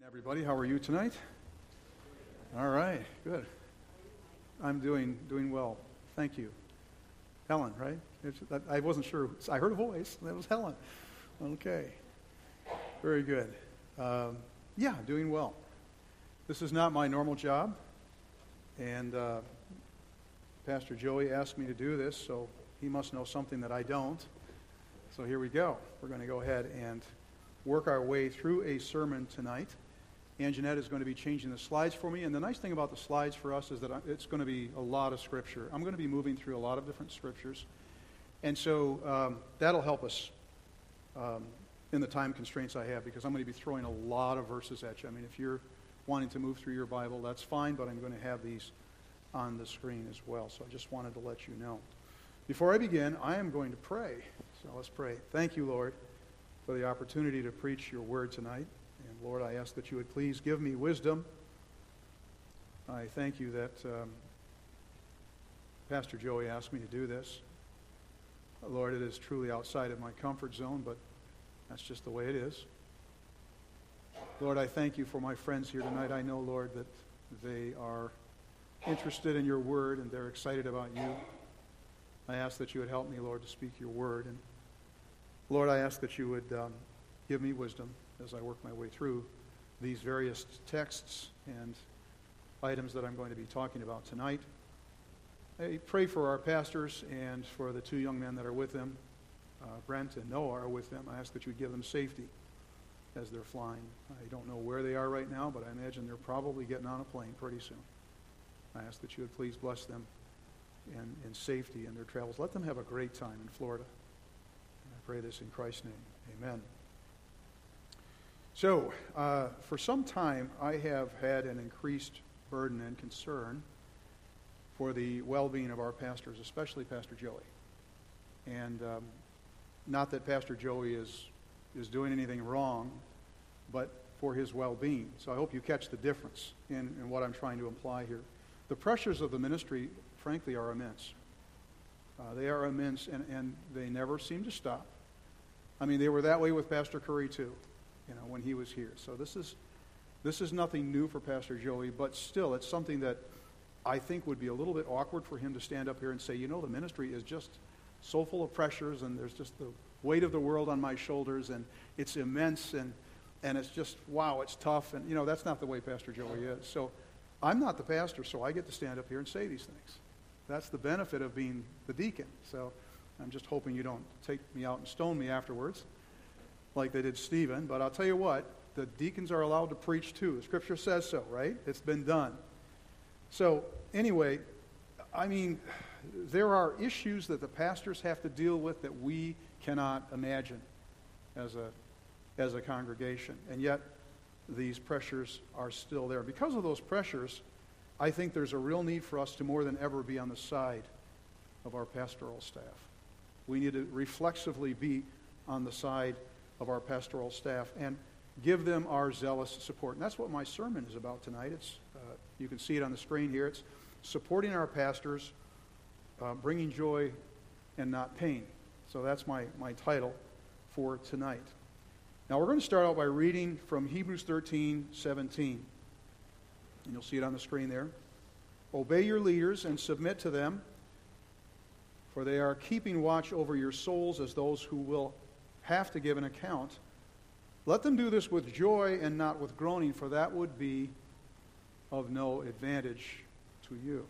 Everybody, how are you tonight? All right, good. I'm doing well. Thank you. Helen, right? I wasn't sure. I heard a voice. That was Helen. Okay. Very good. Yeah, doing well. This is not my normal job, and Pastor Joey asked me to do this, so he must know something that I don't. So here we go. We're going to go ahead and work our way through a sermon tonight. Anjanette is going to be changing the slides for me, and the nice thing about the slides for us is that it's going to be a lot of Scripture. I'm going to be moving through a lot of different Scriptures, and so that'll help us in the time constraints I have, because I'm going to be throwing a lot of verses at you. I mean, if you're wanting to move through your Bible, that's fine, but I'm going to have these on the screen as well, so I just wanted to let you know. Before I begin, I am going to pray, so let's pray. Thank you, Lord, for the opportunity to preach your word tonight. And Lord, I ask that you would please give me wisdom. I thank you that Pastor Joey asked me to do this. Lord, it is truly outside of my comfort zone, but that's just the way it is. Lord, I thank you for my friends here tonight. I know, Lord, that they are interested in your word and they're excited about you. I ask that you would help me, Lord, to speak your word. And Lord, I ask that you would give me wisdom as I work my way through these various texts and items that I'm going to be talking about tonight. I pray for our pastors and for the two young men that are with them. Brent and Noah are with them. I ask that you would give them safety as they're flying. I don't know where they are right now, but I imagine they're probably getting on a plane pretty soon. I ask that you would please bless them in safety in their travels. Let them have a great time in Florida. And I pray this in Christ's name. Amen. So, for some time, I have had an increased burden and concern for the well-being of our pastors, especially Pastor Joey. And not that Pastor Joey is doing anything wrong, but for his well-being. So I hope you catch the difference in what I'm trying to imply here. The pressures of the ministry, frankly, are immense. They are immense, and they never seem to stop. I mean, they were that way with Pastor Curry, too. When he was here. So this is nothing new for Pastor Joey, but still it's something that I think would be a little bit awkward for him to stand up here and say, the ministry is just so full of pressures, and there's just the weight of the world on my shoulders, and it's immense, and it's just, wow, it's tough, and that's not the way Pastor Joey is. So I'm not the pastor, so I get to stand up here and say these things. That's the benefit of being the deacon. So I'm just hoping you don't take me out and stone me afterwards, like they did Stephen. But I'll tell you what, the deacons are allowed to preach too. The Scripture says so, right? It's been done. So anyway, I mean, there are issues that the pastors have to deal with that we cannot imagine as a congregation. And yet, these pressures are still there. Because of those pressures, I think there's a real need for us to more than ever be on the side of our pastoral staff. We need to reflexively be on the side of our pastoral staff and give them our zealous support. And that's what my sermon is about tonight. It's you can see it on the screen here. It's supporting our pastors, bringing joy and not pain. So that's my title for tonight. Now we're going to start out by reading from Hebrews 13:17. And you'll see it on the screen there. Obey your leaders and submit to them, for they are keeping watch over your souls as those who will have to give an account. Let them do this with joy and not with groaning, for that would be of no advantage to you.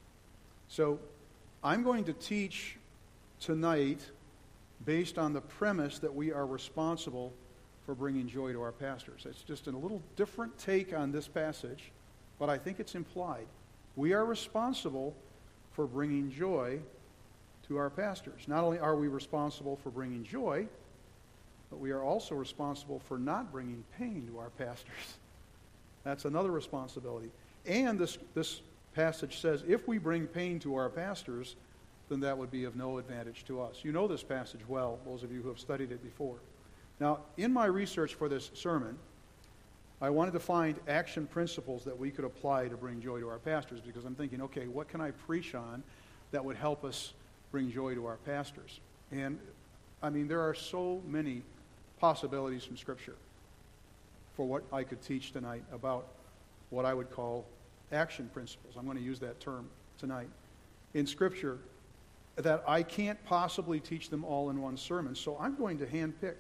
So I'm going to teach tonight based on the premise that we are responsible for bringing joy to our pastors. It's just a little different take on this passage, but I think it's implied. We are responsible for bringing joy to our pastors. Not only are we responsible for bringing joy, but we are also responsible for not bringing pain to our pastors. That's another responsibility. And this passage says if we bring pain to our pastors, then that would be of no advantage to us. You know this passage well, those of you who have studied it before. Now, in my research for this sermon, I wanted to find action principles that we could apply to bring joy to our pastors, because I'm thinking, okay, what can I preach on that would help us bring joy to our pastors? And, I mean, there are so many possibilities from Scripture. for what I could teach tonight about what I would call action principles. I'm going to use that term tonight in Scripture, that I can't possibly teach them all in one sermon. So I'm going to handpick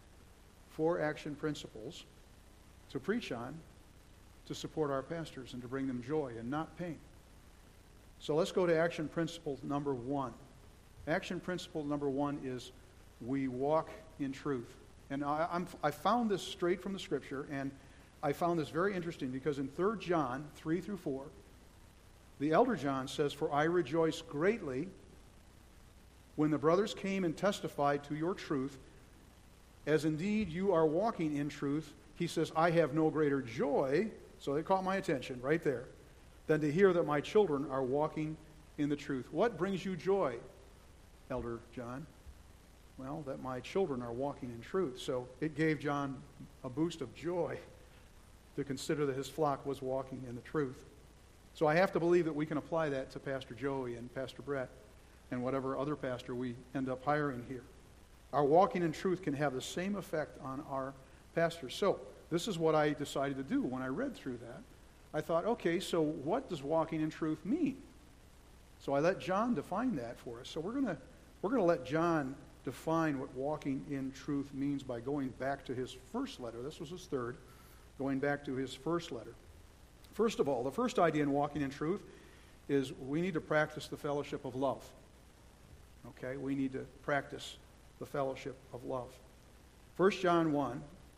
4 action principles to preach on, to support our pastors and to bring them joy and not pain. So let's go to action principle number 1. Action principle number 1 is we walk in truth. And I found this straight from the Scripture, and I found this very interesting because in 3 John 3 through 4, the elder John says, "For I rejoice greatly when the brothers came and testified to your truth, as indeed you are walking in truth." He says, "I have no greater joy," so it caught my attention right there, "than to hear that my children are walking in the truth." What brings you joy, Elder John? Well, that my children are walking in truth. So it gave John a boost of joy to consider that his flock was walking in the truth. So I have to believe that we can apply that to Pastor Joey and Pastor Brett and whatever other pastor we end up hiring here. Our walking in truth can have the same effect on our pastors. So this is what I decided to do when I read through that. I thought, okay, so what does walking in truth mean? So I let John define that for us. So we're going to let John define what walking in truth means by going back to his first letter. This was his third, going back to his first letter. First of all, the first idea in walking in truth is we need to practice the fellowship of love. Okay, we need to practice the fellowship of love. 1 John 1,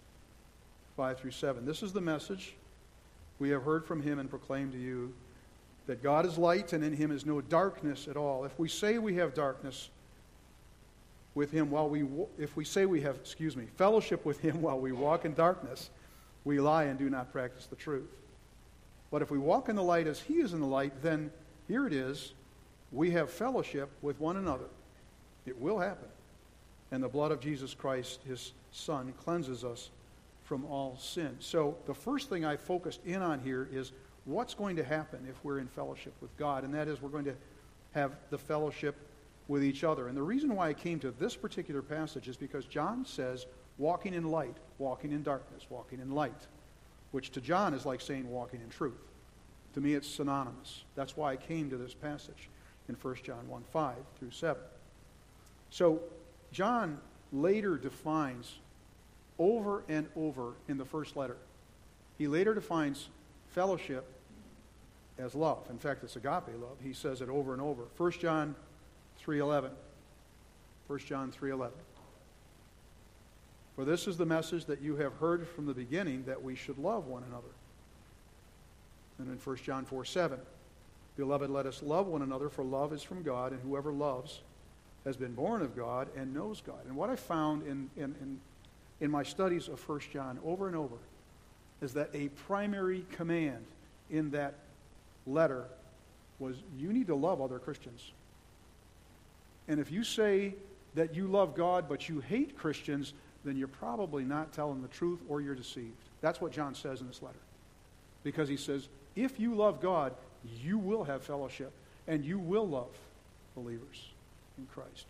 5 through 7. This is the message we have heard from him and proclaimed to you, that God is light and in him is no darkness at all. If we say we have darkness with him if we say we have, fellowship with him while we walk in darkness, we lie and do not practice the truth. But if we walk in the light as he is in the light, then here it is, we have fellowship with one another. It will happen. And the blood of Jesus Christ, his Son, cleanses us from all sin. So the first thing I focused in on here is what's going to happen if we're in fellowship with God, and that is we're going to have the fellowship with each other. And the reason why I came to this particular passage is because John says walking in light, walking in darkness, walking in light, which to John is like saying walking in truth. To me it's synonymous. That's why I came to this passage in 1 John 1, 5 through 7. So John later defines over and over in the first letter. He later defines fellowship as love. In fact, it's agape love. He says it over and over. 1 John 3:11. 1 John 3:11. For this is the message that you have heard from the beginning, that we should love one another. And in 1 John 4:7. Beloved, let us love one another, for love is from God, and whoever loves has been born of God and knows God. And what I found in my studies of 1 John over and over is that a primary command in that letter was you need to love other Christians. And if you say that you love God but you hate Christians, then you're probably not telling the truth or you're deceived. That's what John says in this letter. Because he says, if you love God, you will have fellowship and you will love believers in Christ.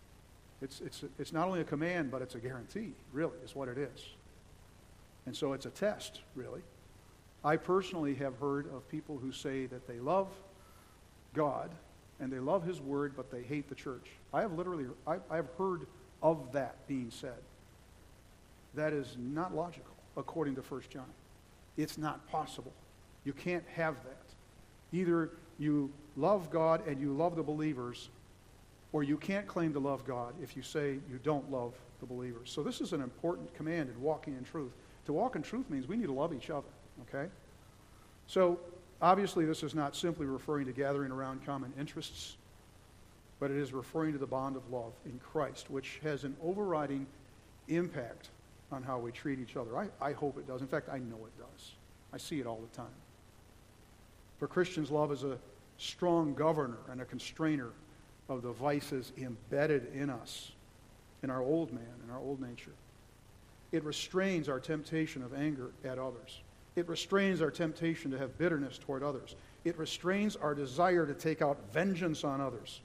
It's not only a command, but it's a guarantee, really, is what it is. And so it's a test, really. I personally have heard of people who say that they love God and they love his word, but they hate the church. I have heard of that being said. That is not logical, according to 1 John. It's not possible. You can't have that. Either you love God and you love the believers, or you can't claim to love God if you say you don't love the believers. So this is an important command in walking in truth. To walk in truth means we need to love each other, okay? So obviously this is not simply referring to gathering around common interests, but it is referring to the bond of love in Christ, which has an overriding impact on how we treat each other. I hope it does. In fact, I know it does. I see it all the time. For Christians, love is a strong governor and a constrainer of the vices embedded in us, in our old man, in our old nature. It restrains our temptation of anger at others. It restrains our temptation to have bitterness toward others. It restrains our desire to take out vengeance on others.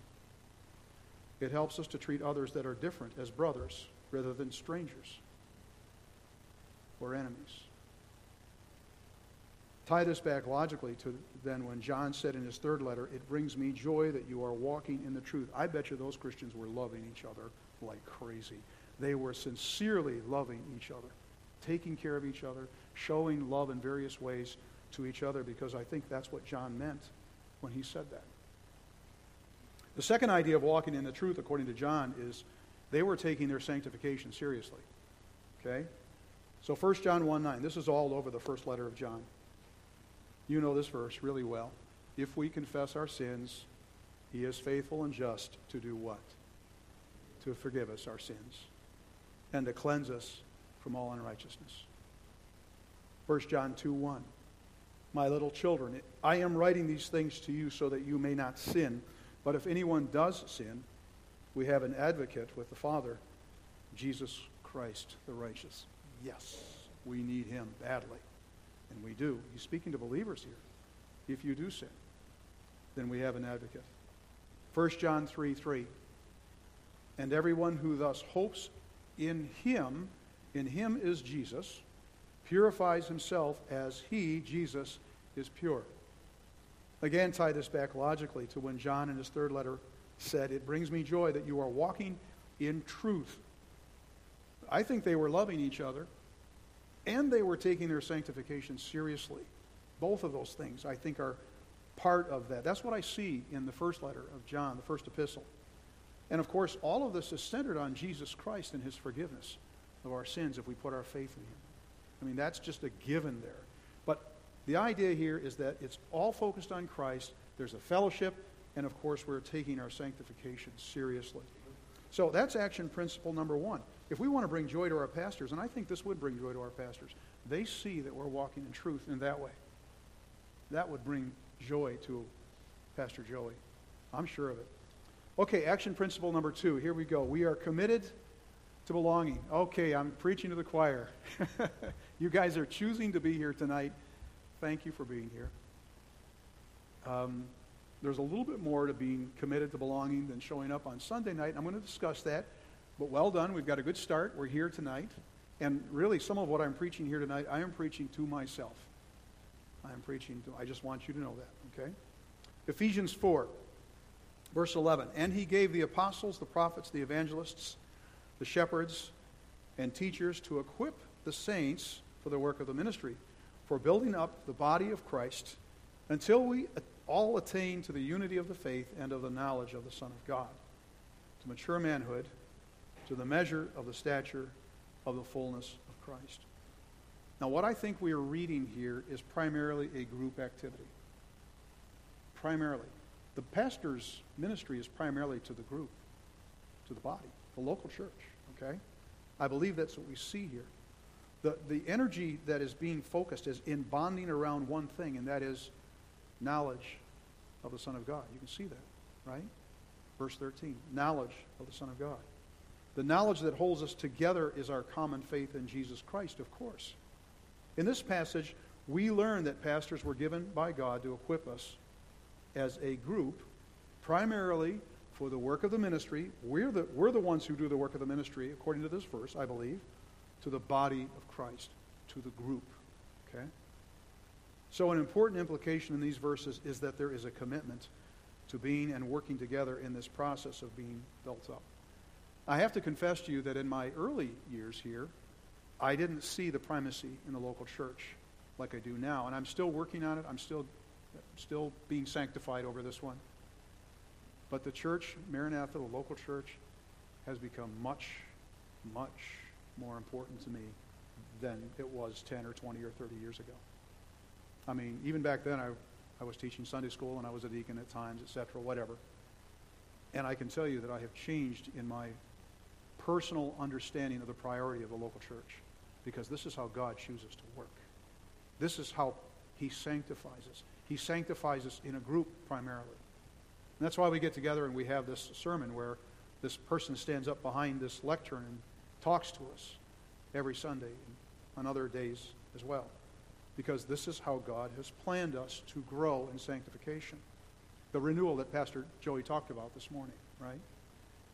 It helps us to treat others that are different as brothers rather than strangers or enemies. Tie this back logically to then when John said in his third letter, it brings me joy that you are walking in the truth. I bet you those Christians were loving each other like crazy. They were sincerely loving each other, taking care of each other, showing love in various ways to each other, because I think that's what John meant when he said that. The second idea of walking in the truth, according to John, is they were taking their sanctification seriously. Okay? So 1 John 1:9, this is all over the first letter of John. You know this verse really well. If we confess our sins, he is faithful and just to do what? To forgive us our sins and to cleanse us from all unrighteousness. 1 John 2:1, my little children, I am writing these things to you so that you may not sin. But if anyone does sin, we have an advocate with the Father, Jesus Christ the righteous. Yes, we need him badly. And we do. He's speaking to believers here. If you do sin, then we have an advocate. 1 John 3:3. And everyone who thus hopes in him is Jesus, purifies himself as he, Jesus, is pure. Again, tie this back logically to when John in his third letter said, it brings me joy that you are walking in truth. I think they were loving each other, and they were taking their sanctification seriously. Both of those things, I think, are part of that. That's what I see in the first letter of John, the first epistle. And of course, all of this is centered on Jesus Christ and his forgiveness of our sins if we put our faith in him. I mean, that's just a given there. But the idea here is that it's all focused on Christ. There's a fellowship, and of course, we're taking our sanctification seriously. So that's action principle number one. If we want to bring joy to our pastors, and I think this would bring joy to our pastors, they see that we're walking in truth in that way. That would bring joy to Pastor Joey. I'm sure of it. Okay, action principle number 2. Here we go. We are committed to belonging. Okay, I'm preaching to the choir. You guys are choosing to be here tonight. Thank you for being here. There's a little bit more to being committed to belonging than showing up on Sunday night. I'm going to discuss that. But well done. We've got a good start. We're here tonight. And really, some of what I'm preaching here tonight, I am preaching to myself. I just want you to know that, okay? Ephesians 4, verse 11. And he gave the apostles, the prophets, the evangelists, the shepherds, and teachers to equip the saints for the work of the ministry, for building up the body of Christ, until we all attain to the unity of the faith and of the knowledge of the Son of God, to mature manhood, to the measure of the stature of the fullness of Christ. Now, what I think we are reading here is primarily a group activity. Primarily. The pastor's ministry is primarily to the group, to the body, the local church, okay? I believe that's what we see here. The energy that is being focused is in bonding around one thing, and that is knowledge of the Son of God. You can see that, right? Verse 13, knowledge of the Son of God. The knowledge that holds us together is our common faith in Jesus Christ, of course. In this passage, we learn that pastors were given by God to equip us as a group, primarily for the work of the ministry. We're the ones who do the work of the ministry, according to this verse, I believe, to the body of Christ, to the group. Okay? So an important implication in these verses is that there is a commitment to being and working together in this process of being built up. I have to confess to you that in my early years here, I didn't see the primacy in the local church like I do now, and I'm still working on it. I'm still being sanctified over this one. But the church, Maranatha, the local church, has become much, much more important to me than it was 10 or 20 or 30 years ago. I mean, even back then, I was teaching Sunday school, and I was a deacon at times, etc., whatever. And I can tell you that I have changed in my personal understanding of the priority of the local church, because this is how God chooses to work. This is how he sanctifies us. He sanctifies us in a group primarily. And that's why we get together and we have this sermon where this person stands up behind this lectern and talks to us every Sunday and on other days as well. Because this is how God has planned us to grow in sanctification. The renewal that Pastor Joey talked about this morning, right?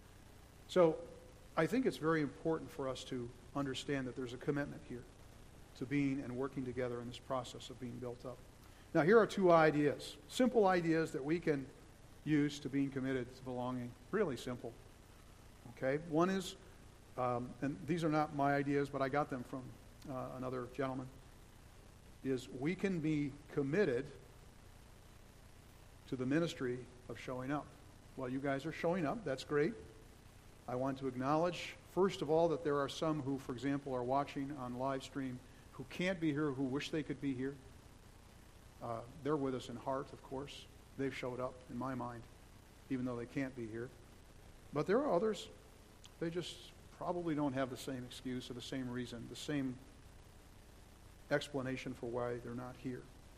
So I think it's very important for us to understand that there's a commitment here. to being and working together in this process of being built up. Now, here are two ideas, simple ideas that we can use to being committed to belonging. Really simple. Okay? One is, and these are not my ideas, but I got them from another gentleman, is we can be committed to the ministry of showing up. Well, you guys are showing up. That's great. I want to acknowledge, first of all, that there are some who, for example, are watching on live stream who can't be here, who wish they could be here. They're with us in heart, of course. They've showed up, in my mind, even though they can't be here. But there are others, they just probably don't have the same excuse or the same reason, the same explanation for why they're not here.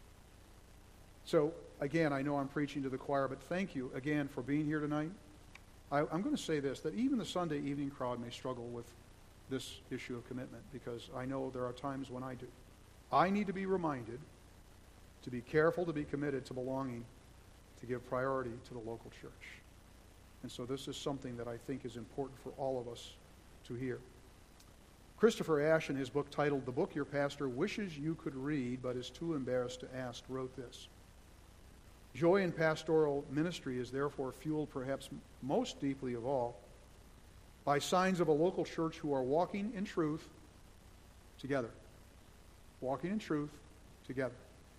So, again, I know I'm preaching to the choir, but thank you again for being here tonight. I'm going to say this, that even the Sunday evening crowd may struggle with this issue of commitment, because I know there are times when I do. I need to be reminded to be careful to be committed to belonging, to give priority to the local church. And so this is something that I think is important for all of us to hear. Christopher Ash, in his book titled "The Book Your Pastor Wishes You Could Read But Is Too Embarrassed to Ask," wrote this: "Joy in pastoral ministry is therefore fueled perhaps most deeply of all by signs of a local church who are walking in truth together. Walking in truth together.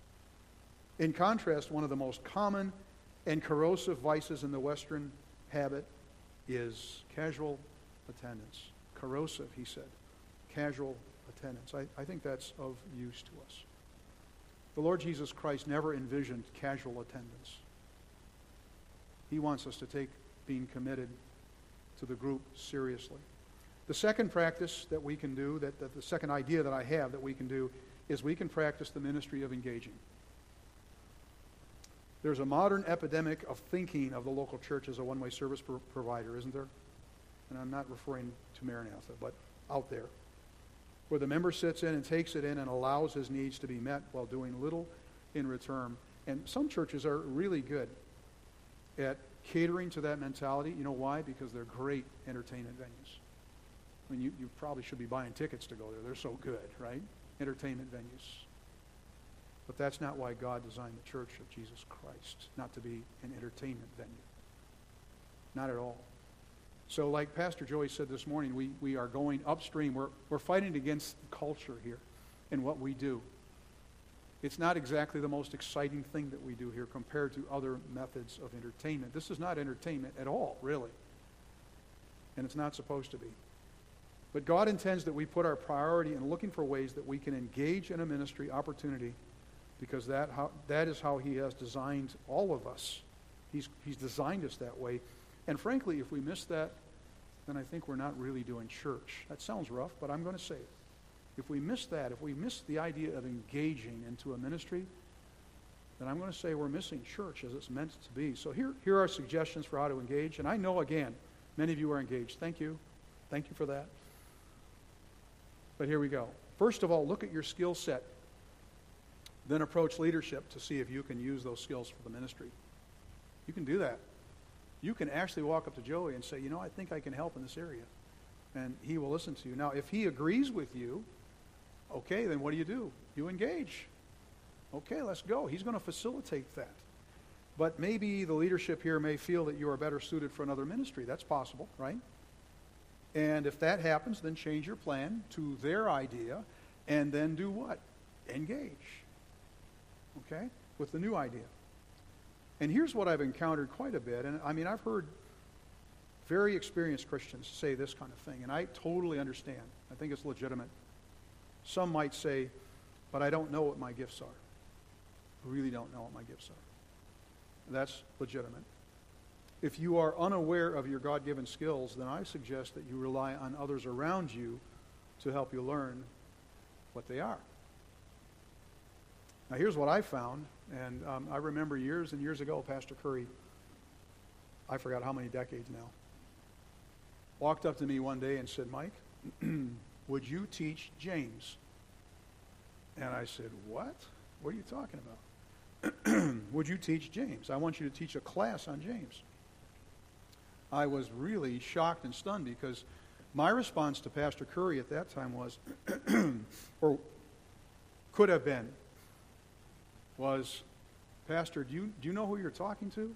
In contrast, one of the most common and corrosive vices in the Western habit is casual attendance." Corrosive, he said. Casual attendance. I think that's of use to us. The Lord Jesus Christ never envisioned casual attendance. He wants us to take being committed to the group seriously. The second practice that we can do, the second idea that I have that we can do, is we can practice the ministry of engaging. There's a modern epidemic of thinking of the local church as a one-way service provider, isn't there? And I'm not referring to Maranatha, but out there, where the member sits in and takes it in and allows his needs to be met while doing little in return. And some churches are really good at catering to that mentality. You know why? Because they're great entertainment venues. I mean, you probably should be buying tickets to go there. They're so good, right? Entertainment venues. But that's not why God designed the Church of Jesus Christ, not to be an entertainment venue. Not at all. So like Pastor Joey said this morning, we are going upstream. We're fighting against culture here in what we do. It's not exactly the most exciting thing that we do here compared to other methods of entertainment. This is not entertainment at all, really. And it's not supposed to be. But God intends that we put our priority in looking for ways that we can engage in a ministry opportunity, because that is how He has designed all of us. He's designed us that way. And frankly, if we miss that, then I think we're not really doing church. That sounds rough, but I'm going to say it. If we miss that, if we miss the idea of engaging into a ministry, then I'm going to say we're missing church as it's meant to be. So here are suggestions for how to engage. And I know, again, many of you are engaged. Thank you. Thank you for that. But here we go. First of all, look at your skill set. Then approach leadership to see if you can use those skills for the ministry. You can do that. You can actually walk up to Joey and say, I think I can help in this area. And he will listen to you. Now, if he agrees with you, okay, then what do? You engage. Okay, let's go. He's going to facilitate that. But maybe the leadership here may feel that you are better suited for another ministry. That's possible, right? And if that happens, then change your plan to their idea, and then do what? Engage. Okay? With the new idea. And here's what I've encountered quite a bit. And I mean, I've heard very experienced Christians say this kind of thing, and I totally understand. I think it's legitimate. Some might say, but I don't know what my gifts are. I really don't know what my gifts are. That's legitimate. If you are unaware of your God-given skills, then I suggest that you rely on others around you to help you learn what they are. Now, here's what I found, and I remember years and years ago, Pastor Curry, I forgot how many decades now, walked up to me one day and said, "Mike, would you teach James?" And I said, "What? What are you talking about?" "Would you teach James? I want you to teach a class on James." I was really shocked and stunned, because my response to Pastor Curry at that time was, or could have been was, Pastor, do you know who you're talking to?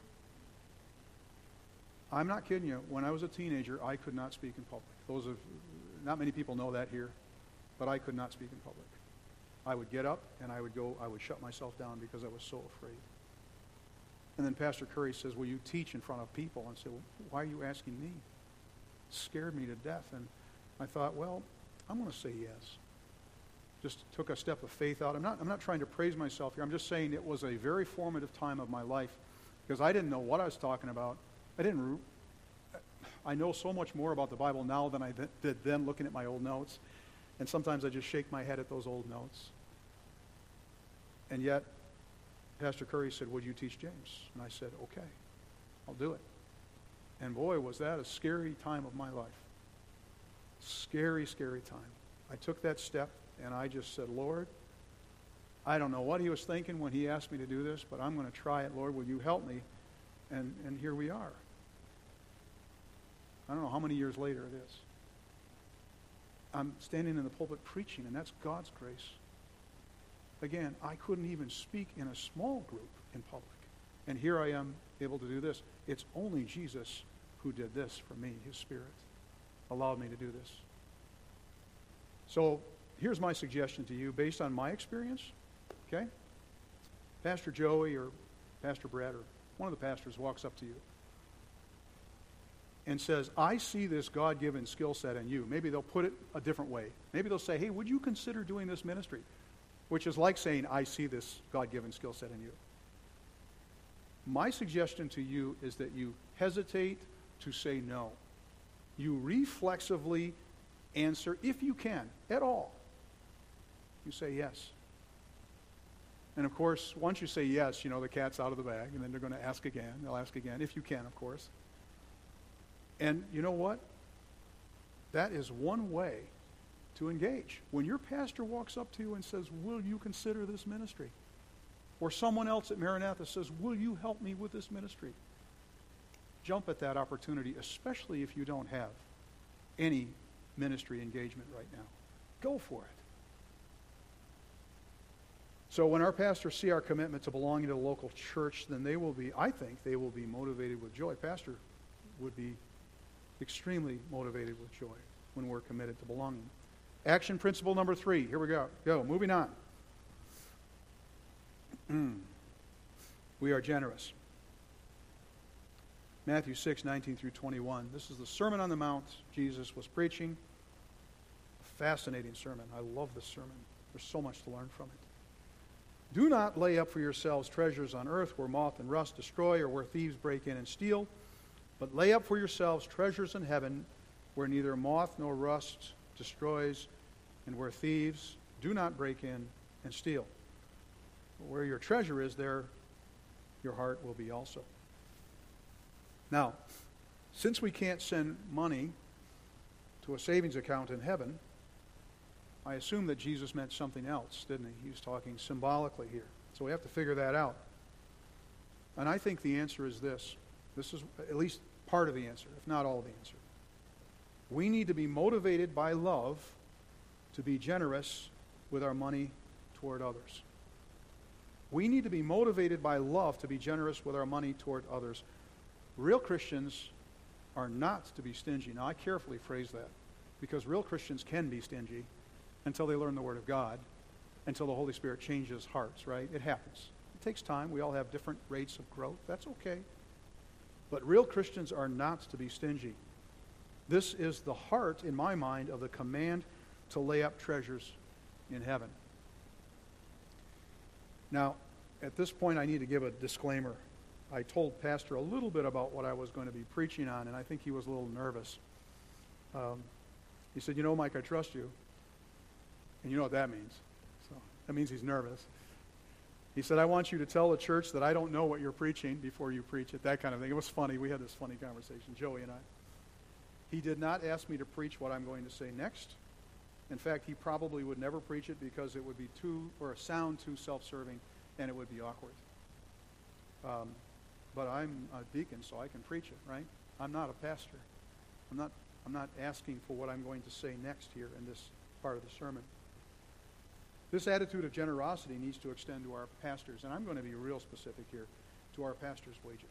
I'm not kidding you. When I was a teenager, I could not speak in public. Not many people know that here, but I could not speak in public. I would get up and I would shut myself down because I was so afraid. And then Pastor Curry says, will you teach in front of people? And I said, well, why are you asking me? It scared me to death. And I thought, well, I'm going to say yes. Just took a step of faith out. I'm not trying to praise myself here. I'm just saying it was a very formative time of my life because I didn't know what I was talking about. I know so much more about the Bible now than I did then looking at my old notes. And sometimes I just shake my head at those old notes. And yet, Pastor Curry said, would you teach James? And I said, okay, I'll do it. And boy, was that a scary time of my life. Scary, scary time. I took that step and I just said, Lord, I don't know what he was thinking when he asked me to do this, but I'm going to try it. Lord, will you help me? And here we are. I don't know how many years later it is. I'm standing in the pulpit preaching, and that's God's grace. Again, I couldn't even speak in a small group in public. And here I am able to do this. It's only Jesus who did this for me. His Spirit allowed me to do this. So here's my suggestion to you based on my experience. Okay? Pastor Joey or Pastor Brad or one of the pastors walks up to you and says, I see this God-given skill set in you. Maybe they'll put it a different way. Maybe they'll say, hey, would you consider doing this ministry? Which is like saying, I see this God-given skill set in you. My suggestion to you is that you hesitate to say no. You reflexively answer, if you can, at all. You say yes. And of course, once you say yes, the cat's out of the bag, and then they're going to ask again. They'll ask again, if you can, of course. And you know what? That is one way to engage. When your pastor walks up to you and says, will you consider this ministry? Or someone else at Maranatha says, will you help me with this ministry? Jump at that opportunity, especially if you don't have any ministry engagement right now. Go for it. So when our pastors see our commitment to belonging to the local church, then I think they will be motivated with joy. Pastor would be extremely motivated with joy when we're committed to belonging. Action principle number 3. Here we go. Moving on. We are generous. Matthew 6:19 through 21. This is the Sermon on the Mount Jesus was preaching. A fascinating sermon. I love this sermon. There's so much to learn from it. Do not lay up for yourselves treasures on earth where moth and rust destroy or where thieves break in and steal, but lay up for yourselves treasures in heaven where neither moth nor rust destroys and where thieves do not break in and steal. Where your treasure is, there your heart will be also. Now, since we can't send money to a savings account in heaven, I assume that Jesus meant something else, didn't he? He was talking symbolically here. So we have to figure that out. And I think the answer is this. This is at least part of the answer, if not all of the answer. We need to be motivated by love to be generous with our money toward others. We need to be motivated by love to be generous with our money toward others. Real Christians are not to be stingy. Now, I carefully phrase that because real Christians can be stingy until they learn the Word of God, until the Holy Spirit changes hearts, right? It happens. It takes time. We all have different rates of growth. That's okay. But real Christians are not to be stingy. This is the heart, in my mind, of the command to lay up treasures in heaven. Now, at this point, I need to give a disclaimer. I told Pastor a little bit about what I was going to be preaching on, and I think he was a little nervous. He said, Mike, I trust you. And you know what that means. So that means he's nervous. He said, I want you to tell the church that I don't know what you're preaching before you preach it, that kind of thing. It was funny. We had this funny conversation, Joey and I. He did not ask me to preach what I'm going to say next. In fact, he probably would never preach it because it would be sound too self-serving, and it would be awkward. But I'm a deacon, so I can preach it, right? I'm not a pastor. I'm not asking for what I'm going to say next here in this part of the sermon. This attitude of generosity needs to extend to our pastors, and I'm going to be real specific here, to our pastors' wages.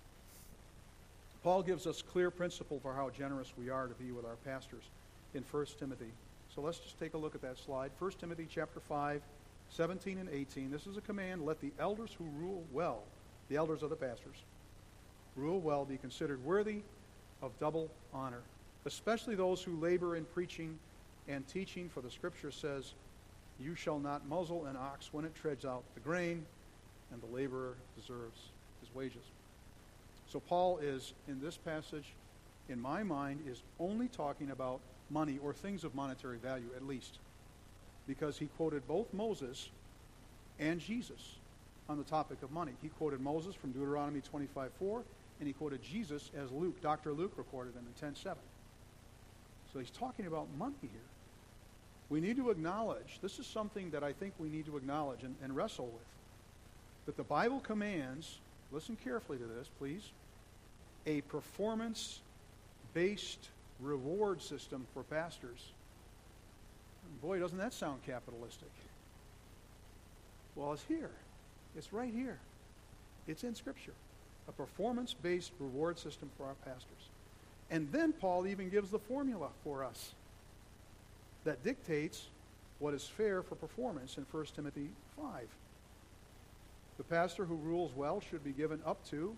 Paul gives us clear principle for how generous we are to be with our pastors in 1 Timothy. So let's just take a look at that slide. 1 Timothy chapter 5, 17 and 18. This is a command: let the elders who rule well, the elders of the pastors, rule well, be considered worthy of double honor, especially those who labor in preaching and teaching, for the Scripture says, you shall not muzzle an ox when it treads out the grain, and the laborer deserves his wages. So Paul is, in this passage, in my mind, is only talking about money or things of monetary value, at least, because he quoted both Moses and Jesus on the topic of money. He quoted Moses from Deuteronomy 25:4, and he quoted Jesus as Dr. Luke recorded him in 10:7. So he's talking about money here. We need to acknowledge, this is something that I think we need to acknowledge and wrestle with, that the Bible commands, listen carefully to this, please, a performance-based reward system for pastors. Boy, doesn't that sound capitalistic? Well, it's here. It's right here. It's in Scripture. A performance-based reward system for our pastors. And then Paul even gives the formula for us that dictates what is fair for performance in 1 Timothy 5. The pastor who rules well should be given up to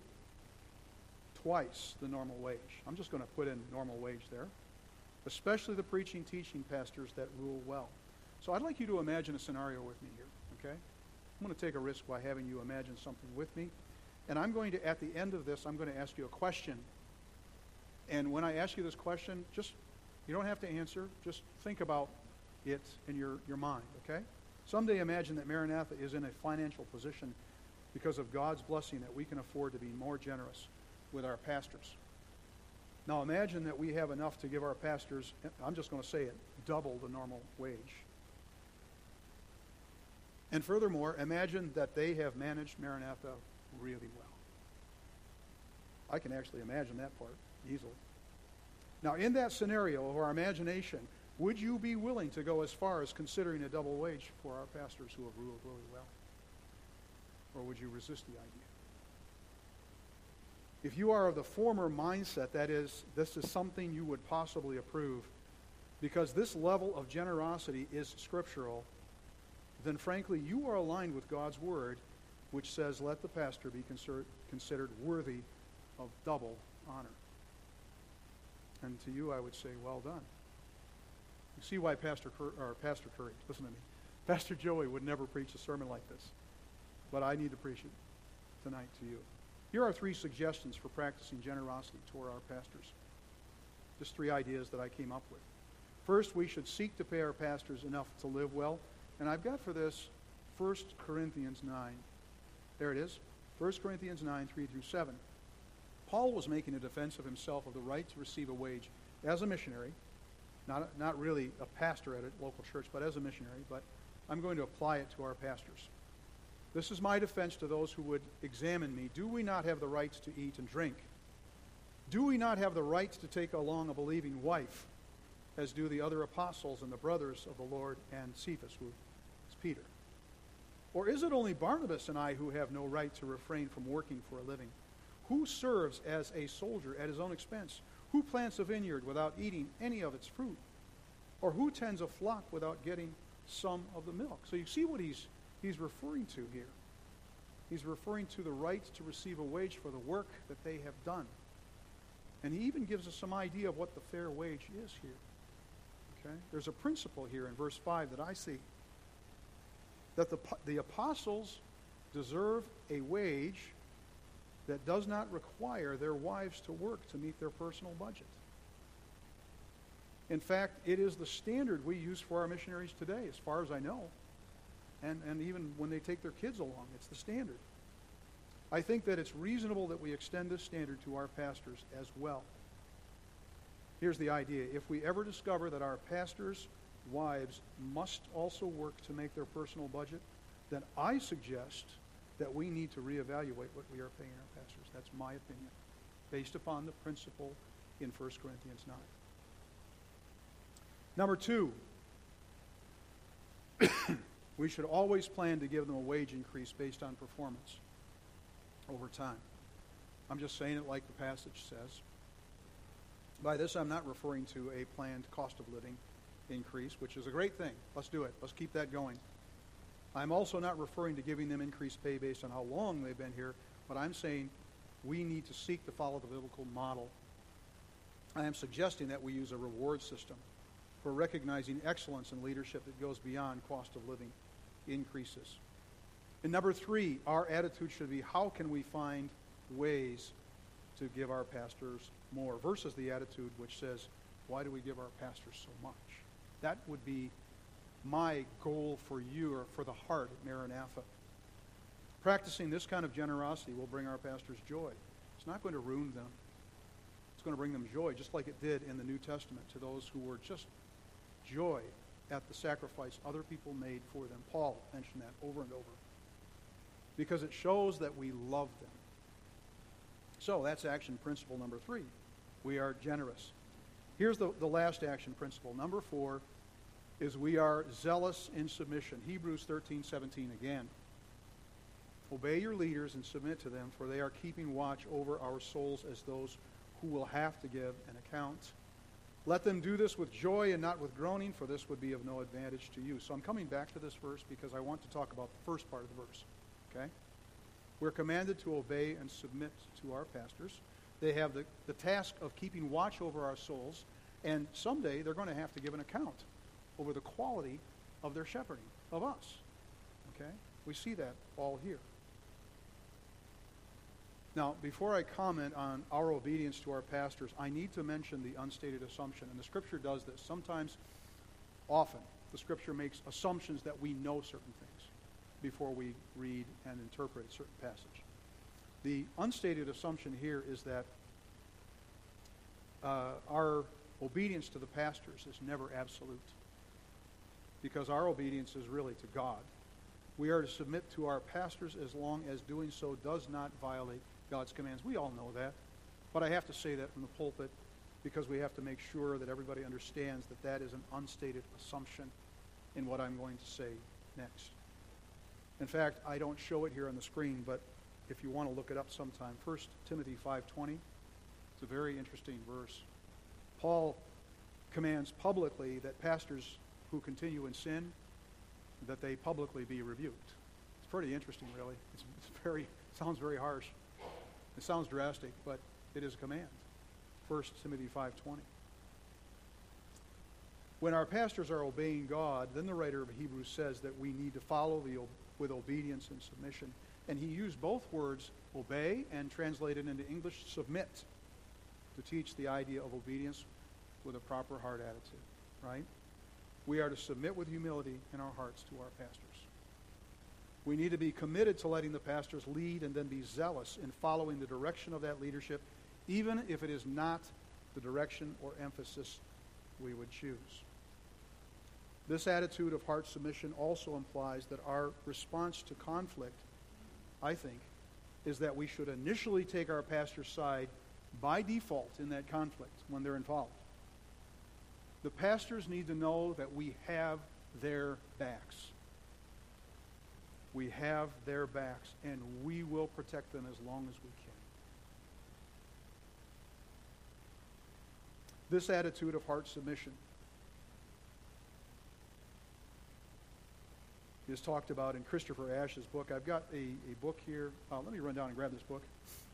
twice the normal wage. I'm just going to put in normal wage there. Especially the preaching, teaching pastors that rule well. So I'd like you to imagine a scenario with me here, okay? I'm going to take a risk by having you imagine something with me. And I'm going to, at the end of this, I'm going to ask you a question. And when I ask you this question, you don't have to answer. Just think about it in your mind, okay? Someday imagine that Maranatha is in a financial position because of God's blessing that we can afford to be more generous with our pastors. Now imagine that we have enough to give our pastors, I'm just going to say it, double the normal wage. And furthermore, imagine that they have managed Maranatha really well. I can actually imagine that part easily. Now, in that scenario of our imagination, would you be willing to go as far as considering a double wage for our pastors who have ruled really well? Or would you resist the idea? If you are of the former mindset, that is, this is something you would possibly approve, because this level of generosity is scriptural, then frankly, you are aligned with God's word, which says, let the pastor be considered worthy of double honor. And to you, I would say, well done. You see why Pastor Curry, listen to me, Pastor Joey would never preach a sermon like this. But I need to preach it tonight to you. Here are 3 suggestions for practicing generosity toward our pastors. Just 3 ideas that I came up with. First, we should seek to pay our pastors enough to live well. And I've got for this 1 Corinthians 9. There it is. 1 Corinthians 9, 3 through 7. Paul was making a defense of himself of the right to receive a wage as a missionary, not really a pastor at a local church, but as a missionary, but I'm going to apply it to our pastors. This is my defense to those who would examine me. Do we not have the rights to eat and drink? Do we not have the rights to take along a believing wife, as do the other apostles and the brothers of the Lord and Cephas, who is Peter? Or is it only Barnabas and I who have no right to refrain from working for a living? Who serves as a soldier at his own expense? Who plants a vineyard without eating any of its fruit? Or who tends a flock without getting some of the milk? So you see what he's referring to here. He's referring to the right to receive a wage for the work that they have done. And he even gives us some idea of what the fair wage is here. Okay? There's a principle here in verse 5 that I see. That the apostles deserve a wage that does not require their wives to work to meet their personal budget. In fact, it is the standard we use for our missionaries today, as far as I know. And even when they take their kids along, it's the standard. I think that it's reasonable that we extend this standard to our pastors as well. Here's the idea. If we ever discover that our pastors' wives must also work to make their personal budget, then I suggest that we need to reevaluate what we are paying our pastors. That's my opinion, based upon the principle in 1 Corinthians 9. Number 2, We should always plan to give them a wage increase based on performance over time. I'm just saying it like the passage says. By this, I'm not referring to a planned cost of living increase, which is a great thing. Let's do it. Let's keep that going. I'm also not referring to giving them increased pay based on how long they've been here, but I'm saying we need to seek to follow the biblical model. I am suggesting that we use a reward system for recognizing excellence in leadership that goes beyond cost of living increases. And number 3, our attitude should be, how can we find ways to give our pastors more, versus the attitude which says, why do we give our pastors so much? That would be my goal for you, or for the heart at Maranatha. Practicing this kind of generosity will bring our pastors joy. It's not going to ruin them. It's going to bring them joy, just like it did in the New Testament to those who were just joy at the sacrifice other people made for them. Paul mentioned that over and over, because it shows that we love them. So that's action principle number 3. We are generous. Here's the last action principle. Number 4 is we are zealous in submission. Hebrews 13:17 again. Obey your leaders and submit to them, for they are keeping watch over our souls as those who will have to give an account. Let them do this with joy and not with groaning, for this would be of no advantage to you. So I'm coming back to this verse because I want to talk about the first part of the verse. Okay? We're commanded to obey and submit to our pastors. They have the task of keeping watch over our souls, and someday they're going to have to give an account over the quality of their shepherding of us. Okay? We see that all here. Now, before I comment on our obedience to our pastors, I need to mention the unstated assumption, and the Scripture does this. Sometimes, often, the Scripture makes assumptions that we know certain things before we read and interpret a certain passage. The unstated assumption here is that our obedience to the pastors is never absolute, because our obedience is really to God. We are to submit to our pastors as long as doing so does not violate God's commands. We all know that, but I have to say that from the pulpit because we have to make sure that everybody understands that that is an unstated assumption in what I'm going to say next. In fact, I don't show it here on the screen, but if you want to look it up sometime, 1 Timothy 5:20, it's a very interesting verse. Paul commands publicly that pastors who continue in sin, that they publicly be rebuked. It's pretty interesting, really. It sounds very harsh. It sounds drastic, but it is a command. 1 Timothy 5:20. When our pastors are obeying God, then the writer of Hebrews says that we need to follow with obedience and submission. And he used both words, obey, and translated into English, submit, to teach the idea of obedience with a proper heart attitude, right? We are to submit with humility in our hearts to our pastors. We need to be committed to letting the pastors lead and then be zealous in following the direction of that leadership, even if it is not the direction or emphasis we would choose. This attitude of heart submission also implies that our response to conflict, I think, is that we should initially take our pastor's side by default in that conflict when they're involved. The pastors need to know that we have their backs. We have their backs, and we will protect them as long as we can. This attitude of heart submission is talked about in Christopher Ash's book. I've got a book here. Let me run down and grab this book.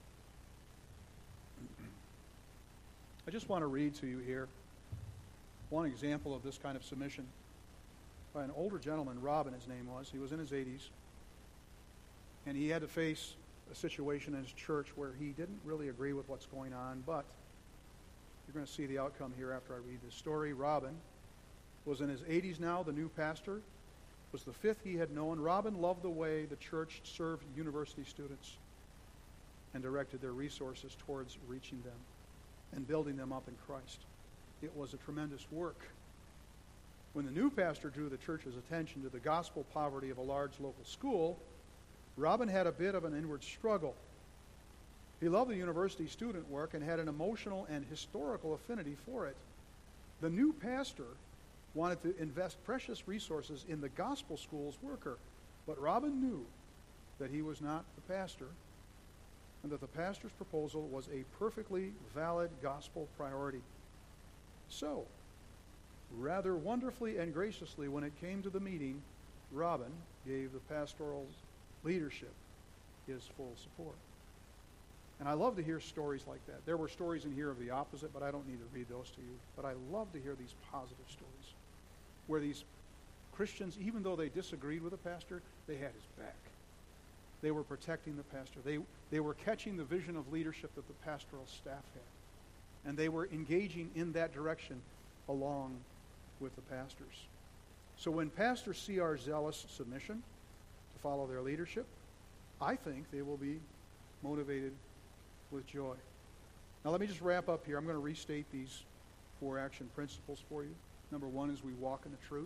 I just want to read to you here one example of this kind of submission by an older gentleman, Robin his name was. He was in his 80s. And he had to face a situation in his church where he didn't really agree with what's going on, but you're going to see the outcome here after I read this story. Robin was in his 80s now. The new pastor was the 5th he had known. Robin loved the way the church served university students and directed their resources towards reaching them and building them up in Christ. It was a tremendous work. When the new pastor drew the church's attention to the gospel poverty of a large local school, Robin had a bit of an inward struggle. He loved the university student work and had an emotional and historical affinity for it. The new pastor wanted to invest precious resources in the gospel school's worker. But Robin knew that he was not the pastor, and that the pastor's proposal was a perfectly valid gospel priority. So, rather wonderfully and graciously, when it came to the meeting, Robin gave the pastoral leadership his full support. And I love to hear stories like that. There were stories in here of the opposite, but I don't need to read those to you. But I love to hear these positive stories where these Christians, even though they disagreed with the pastor, they had his back. They were protecting the pastor. They were catching the vision of leadership that the pastoral staff had. And they were engaging in that direction along with the pastors. So when pastors see our zealous submission to follow their leadership, I think they will be motivated with joy. Now let me just wrap up here. I'm going to restate these 4 action principles for you. Number 1 is we walk in the truth.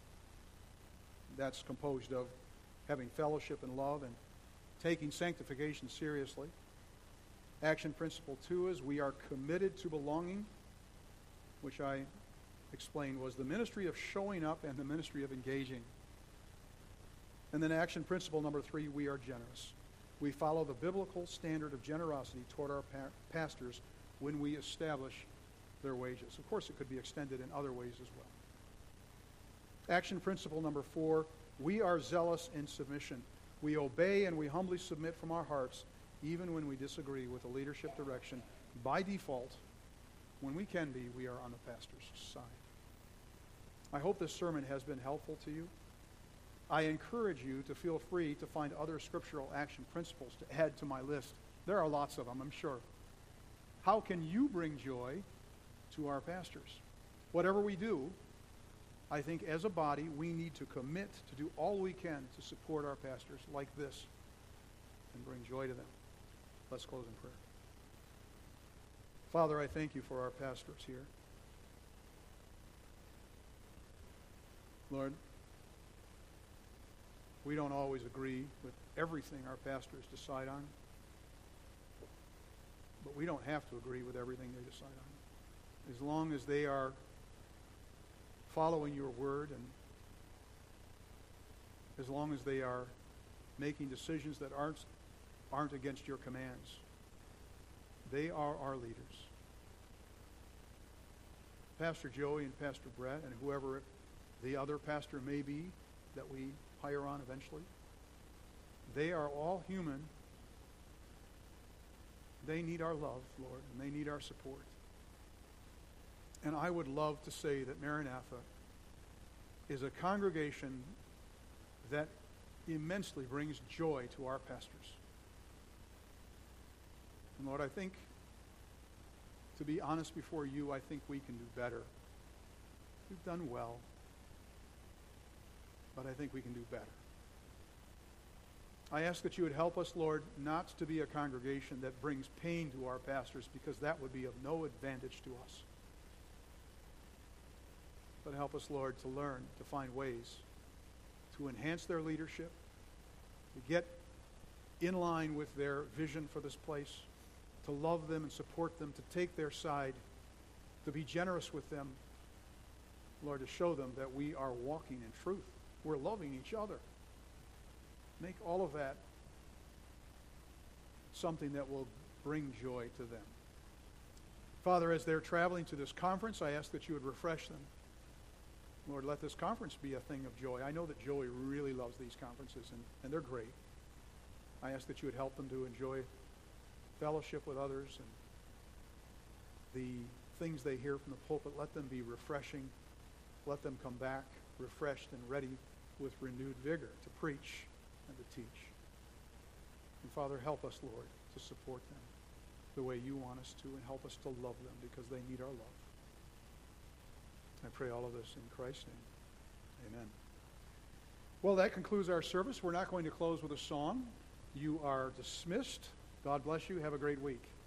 That's composed of having fellowship and love and taking sanctification seriously. Action principle 2 is we are committed to belonging, which I explained was the ministry of showing up and the ministry of engaging. And then action principle number 3, we are generous. We follow the biblical standard of generosity toward our pastors when we establish their wages. Of course, it could be extended in other ways as well. Action principle number 4, we are zealous in submission. We obey and we humbly submit from our hearts, even when we disagree with the leadership direction. By default, when we can be, we are on the pastor's side. I hope this sermon has been helpful to you. I encourage you to feel free to find other scriptural action principles to add to my list. There are lots of them, I'm sure. How can you bring joy to our pastors? Whatever we do, I think as a body, we need to commit to do all we can to support our pastors like this and bring joy to them. Let's close in prayer. Father, I thank you for our pastors here. Lord, we don't always agree with everything our pastors decide on, but we don't have to agree with everything they decide on. As long as they are following your word and as long as they are making decisions that aren't against your commands, they are our leaders. Pastor Joey and Pastor Brett and whoever the other pastor may be that we hire on eventually, they are all human. They need our love, Lord, and they need our support. And I would love to say that Maranatha is a congregation that immensely brings joy to our pastors. And Lord, I think, to be honest before you, I think we can do better. We've done well, but I think we can do better. I ask that you would help us, Lord, not to be a congregation that brings pain to our pastors, because that would be of no advantage to us. But help us, Lord, to learn to find ways to enhance their leadership, to get in line with their vision for this place, to love them and support them, to take their side, to be generous with them, Lord, to show them that we are walking in truth. We're loving each other. Make all of that something that will bring joy to them. Father, as they're traveling to this conference, I ask that you would refresh them. Lord, let this conference be a thing of joy. I know that Joey really loves these conferences, and they're great. I ask that you would help them to enjoy fellowship with others and the things they hear from the pulpit. Let them be refreshing. Let them come back refreshed and ready with renewed vigor to preach and to teach. And Father, help us, Lord, to support them the way you want us to, and help us to love them because they need our love. I pray all of this in Christ's name. Amen. Well, that concludes our service. We're not going to close with a song. You are dismissed. God bless you. Have a great week.